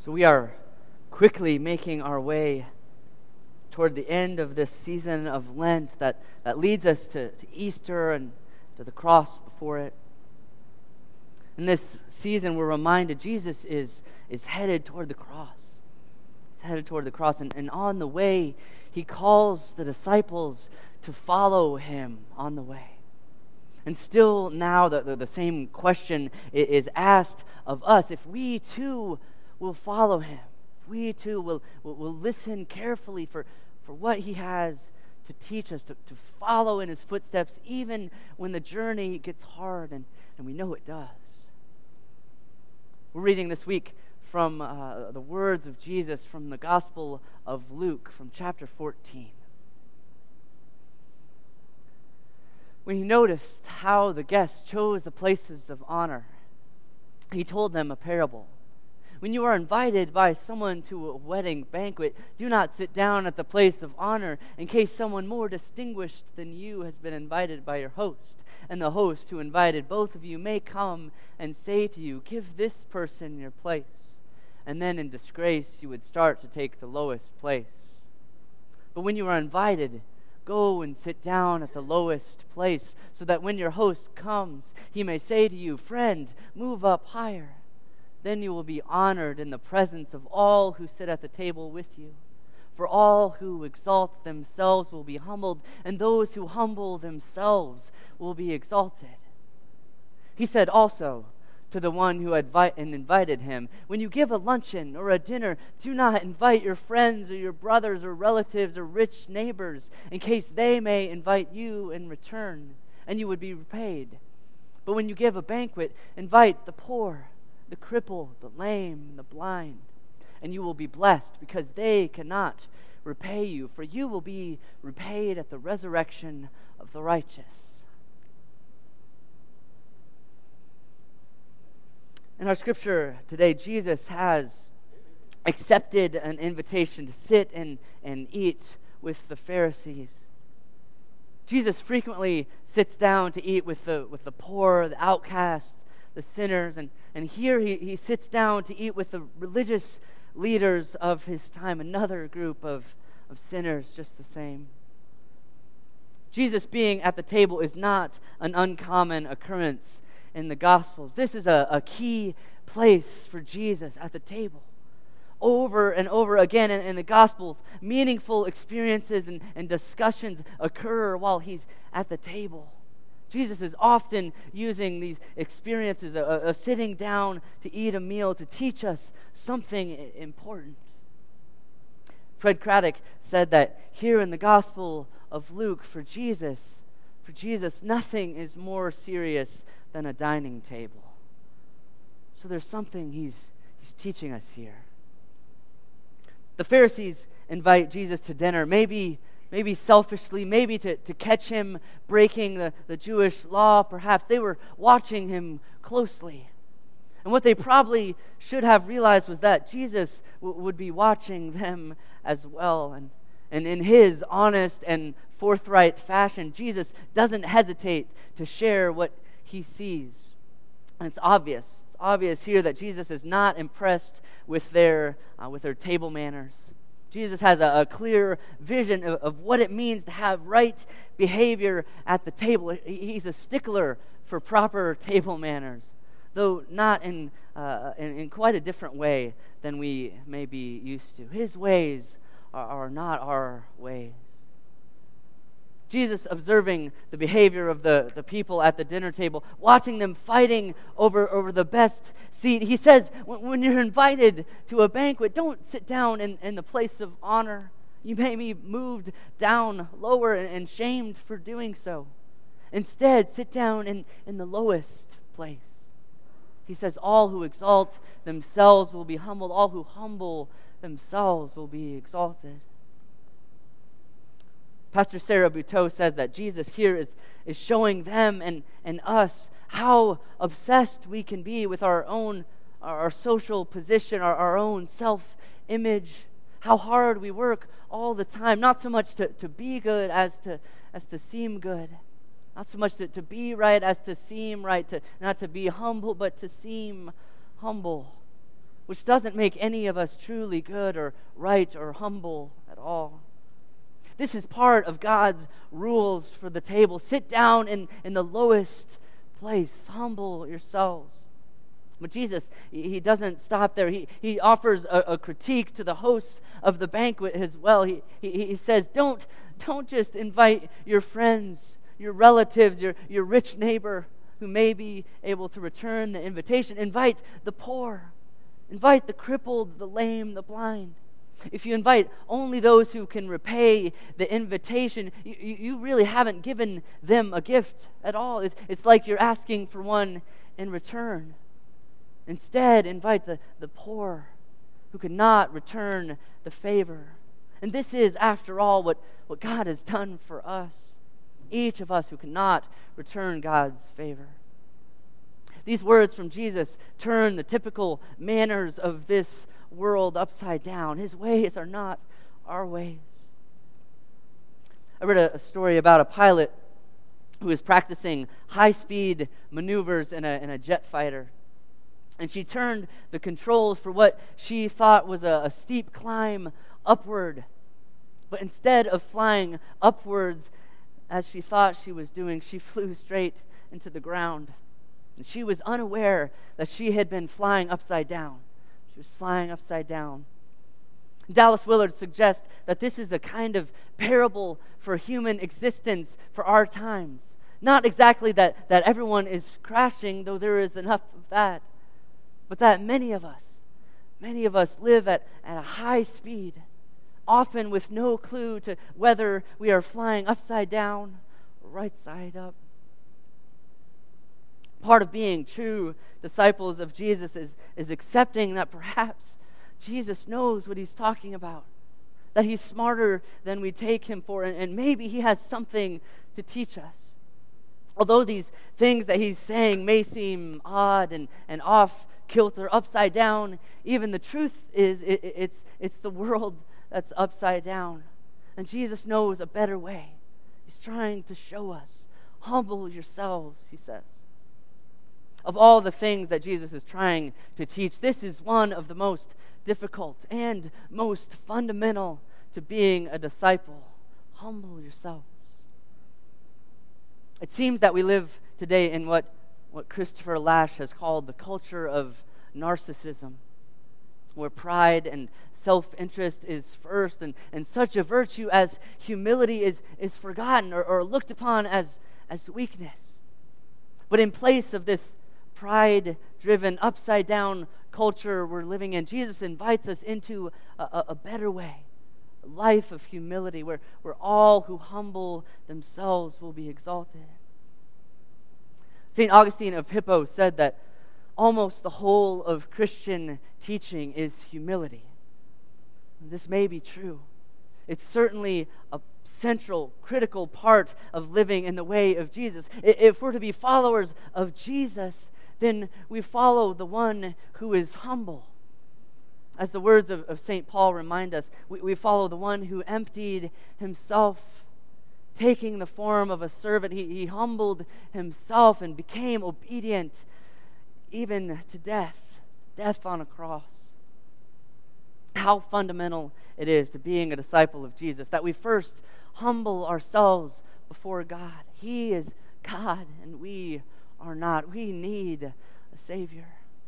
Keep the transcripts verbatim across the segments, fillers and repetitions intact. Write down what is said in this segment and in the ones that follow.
So we are quickly making our way toward the end of this season of Lent that, that leads us to, to Easter and to the cross before it. In this season, we're reminded Jesus is, is headed toward the cross. He's headed toward the cross, and, and on the way, he calls the disciples to follow him on the way. And still now, the, the, the same question is asked of us. If we too will follow him, if we too will, will, will listen carefully for, for what he has to teach us, to, to follow in his footsteps, even when the journey gets hard, and, and we know it does. We're reading this week from uh, the words of Jesus from the Gospel of Luke, from chapter fourteen. When he noticed how the guests chose the places of honor, he told them a parable. When you are invited by someone to a wedding banquet, do not sit down at the place of honor in case someone more distinguished than you has been invited by your host. And the host who invited both of you may come and say to you, "Give this person your place." And then in disgrace you would start to take the lowest place. But when you are invited, go and sit down at the lowest place, so that when your host comes, he may say to you, "Friend, move up higher." Then you will be honored in the presence of all who sit at the table with you. For all who exalt themselves will be humbled, and those who humble themselves will be exalted. He said also to the one who had vi- and invited him, "When you give a luncheon or a dinner, do not invite your friends or your brothers or relatives or rich neighbors, in case they may invite you in return, and you would be repaid. But when you give a banquet, invite the poor, the crippled, the lame, the blind, and you will be blessed, because they cannot repay you, for you will be repaid at the resurrection of the righteous." In our scripture today, Jesus has accepted an invitation to sit and, and eat with the Pharisees. Jesus frequently sits down to eat with the, with the poor, the outcasts, the sinners, and, and here he, he sits down to eat with the religious leaders of his time, another group of, of sinners just the same. Jesus being at the table is not an uncommon occurrence in the Gospels. This is a, a key place for Jesus, at the table. Over and over again in, in the Gospels, meaningful experiences and, and discussions occur while he's at the table. Jesus is often using these experiences of, of sitting down to eat a meal to teach us something important. Fred Craddock said that here in the Gospel of Luke, for Jesus, for Jesus, nothing is more serious than a dining table. So there's something he's he's teaching us here. The Pharisees invite Jesus to dinner, maybe Maybe selfishly, maybe to, to catch him breaking the, the Jewish law, perhaps. They were watching him closely. And what they probably should have realized was that Jesus w- would be watching them as well. And, and in his honest and forthright fashion, Jesus doesn't hesitate to share what he sees. And it's obvious. It's obvious here that Jesus is not impressed with their, uh, with their table manners. Jesus has a, a clear vision of, of what it means to have right behavior at the table. He's a stickler for proper table manners, though not in, uh, in, in quite a different way than we may be used to. His ways are, are not our ways. Jesus observing the behavior of the, the people at the dinner table, watching them fighting over, over the best seat. He says, when, when you're invited to a banquet, don't sit down in, in the place of honor. You may be moved down lower and, and shamed for doing so. Instead, sit down in, in the lowest place. He says, all who exalt themselves will be humbled. All who humble themselves will be exalted. Pastor Sarah Buteau says that Jesus here is, is showing them and, and us how obsessed we can be with our own, our social position, our, our own self-image, how hard we work all the time, not so much to, to be good as to, as to seem good, not so much to, to be right as to seem right, to not to be humble, but to seem humble. which doesn't make any of us truly good or right or humble at all. This is part of God's rules for the table. Sit down in, in the lowest place. Humble yourselves. But Jesus, he doesn't stop there. He, he offers a, a critique to the hosts of the banquet as well. He, he, he says, don't, don't just invite your friends, your relatives, your, your rich neighbor who may be able to return the invitation. Invite the poor. Invite the crippled, the lame, the blind. If you invite only those who can repay the invitation, you, you really haven't given them a gift at all. It's, it's like you're asking for one in return. Instead, invite the, the poor who cannot return the favor. And this is, after all, what, what God has done for us. Each of us who cannot return God's favor. These words from Jesus turn the typical manners of this world upside down. His ways are not our ways. I read a, a story about a pilot who was practicing high-speed maneuvers in a, in a jet fighter. And she turned the controls for what she thought was a, a steep climb upward. But instead of flying upwards as she thought she was doing, she flew straight into the ground. And she was unaware that she had been flying upside down. She was flying upside down. Dallas Willard suggests that this is a kind of parable for human existence for our times. Not exactly that, that everyone is crashing, though there is enough of that, but that many of us, many of us live at, at a high speed, often with no clue to whether we are flying upside down or right side up. Part of being true disciples of Jesus is, is accepting that perhaps Jesus knows what he's talking about, that he's smarter than we take him for, and, and maybe he has something to teach us. Although these things that he's saying may seem odd and, and off kilter, upside down, even the truth is it, it's, it's the world that's upside down. And Jesus knows a better way. He's trying to show us. Humble yourselves, he says. Of all the things that Jesus is trying to teach, this is one of the most difficult and most fundamental to being a disciple. Humble yourselves. It seems that we live today in what, what Christopher Lasch has called the culture of narcissism, where pride and self-interest is first, and, and such a virtue as humility is, is forgotten or, or looked upon as, as weakness. But in place of this pride-driven, upside-down culture we're living in, Jesus invites us into a, a, a better way, a life of humility where, where all who humble themselves will be exalted. Saint Augustine of Hippo said that almost the whole of Christian teaching is humility. This may be true. It's certainly a central, critical part of living in the way of Jesus. If we're to be followers of Jesus, then we follow the one who is humble. As the words of, of Saint Paul remind us, we, we follow the one who emptied himself, taking the form of a servant. He, he humbled himself and became obedient even to death, death on a cross. How fundamental it is to being a disciple of Jesus, that we first humble ourselves before God. He is God and we are not. We need a Savior.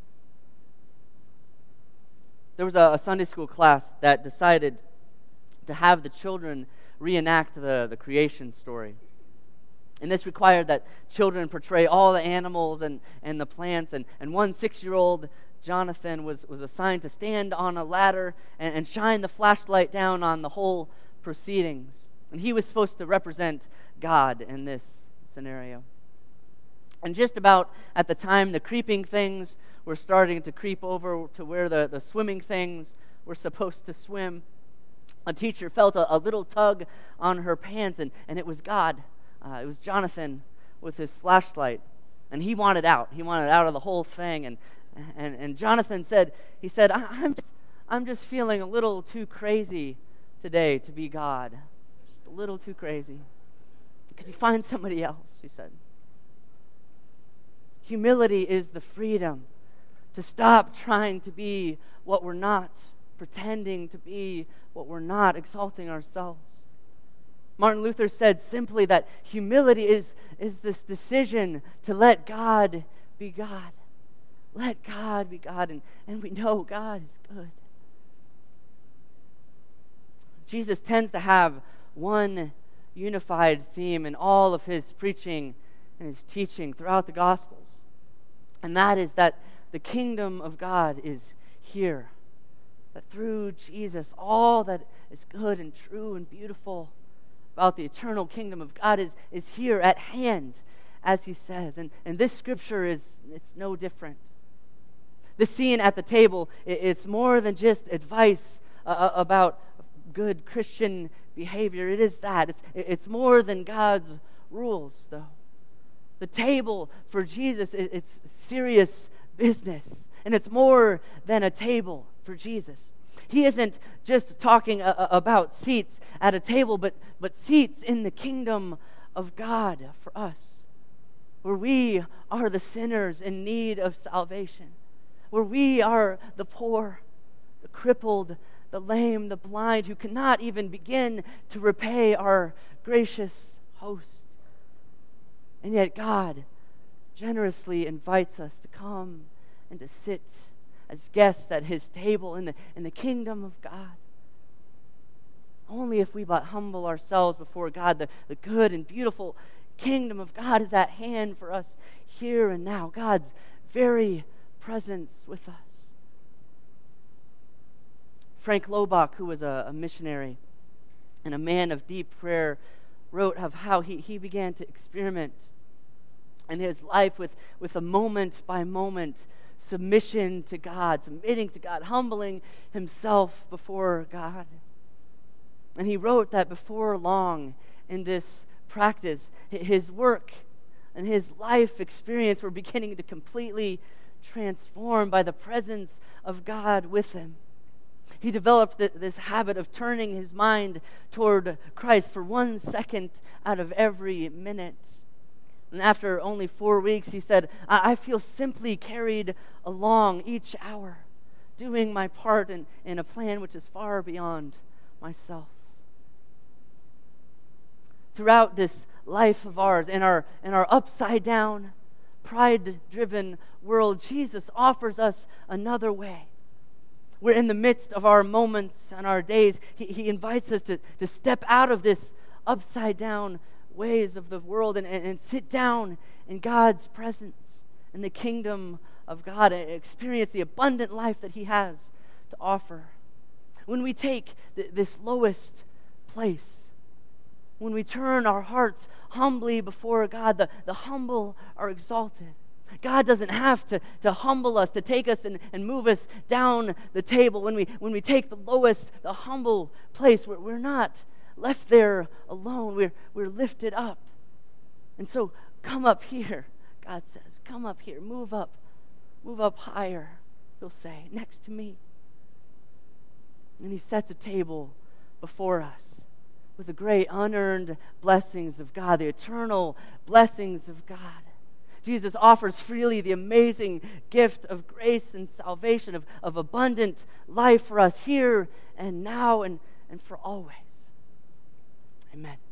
There was a, a Sunday school class that decided to have the children reenact the, the creation story. And this required that children portray all the animals and, and the plants. And, and one six-year-old, Jonathan, was, was assigned to stand on a ladder and, and shine the flashlight down on the whole proceedings. And he was supposed to represent God in this scenario. And just about at the time the creeping things were starting to creep over to where the, the swimming things were supposed to swim, a teacher felt a, a little tug on her pants, and, and it was God. Uh, it was Jonathan with his flashlight, and he wanted out. He wanted out of the whole thing, and and, and Jonathan said, he said, I, I'm just, I'm just feeling a little too crazy today to be God. Just a little too crazy. Could you find somebody else? He said. Humility is the freedom to stop trying to be what we're not, pretending to be what we're not, exalting ourselves. Martin Luther said simply that humility is, is this decision to let God be God. Let God be God, and, and we know God is good. Jesus tends to have one unified theme in all of his preaching and his teaching throughout the Gospels, and that is that the kingdom of God is here. That through Jesus, all that is good and true and beautiful about the eternal kingdom of God is, is here at hand, as he says. And, and this scripture is, it's no different. The scene at the table, it, it's more than just advice uh, about good Christian behavior. It is that. It's, it's more than God's rules, though. The table for Jesus, it, it's serious business. And it's more than a table for Jesus. He isn't just talking a, a, about seats at a table, but, but seats in the kingdom of God for us, where we are the sinners in need of salvation, where we are the poor, the crippled, the lame, the blind, who cannot even begin to repay our gracious host. And yet God generously invites us to come and to sit as guests at his table in the, in the kingdom of God. Only if we but humble ourselves before God, the, the good and beautiful kingdom of God is at hand for us here and now. God's very presence with us. Frank Lobach, who was a, a missionary and a man of deep prayer, wrote of how he, he began to experiment in his life with, with a moment-by-moment submission to God, submitting to God, humbling himself before God. And he wrote that before long in this practice, his work and his life experience were beginning to completely transform by the presence of God with him. He developed th- this habit of turning his mind toward Christ for one second out of every minute. And after only four weeks, he said, I, I feel simply carried along each hour, doing my part in, in a plan which is far beyond myself. Throughout this life of ours, in our, in our upside-down, pride-driven world, Jesus offers us another way. We're in the midst of our moments and our days. He, he invites us to, to step out of this upside-down ways of the world and, and, and sit down in God's presence, in the kingdom of God, and experience the abundant life that he has to offer. When we take th- this lowest place, when we turn our hearts humbly before God, the, the humble are exalted. God doesn't have to, to humble us, to take us and, and move us down the table. When we when we take the lowest, the humble place, we're, we're not left there alone. We're, we're lifted up. And so come up here, God says. Come up here. Move up. Move up higher, he'll say, next to me. And he sets a table before us with the great unearned blessings of God, the eternal blessings of God. Jesus offers freely the amazing gift of grace and salvation, of, of abundant life for us here and now and, and for always. Amen.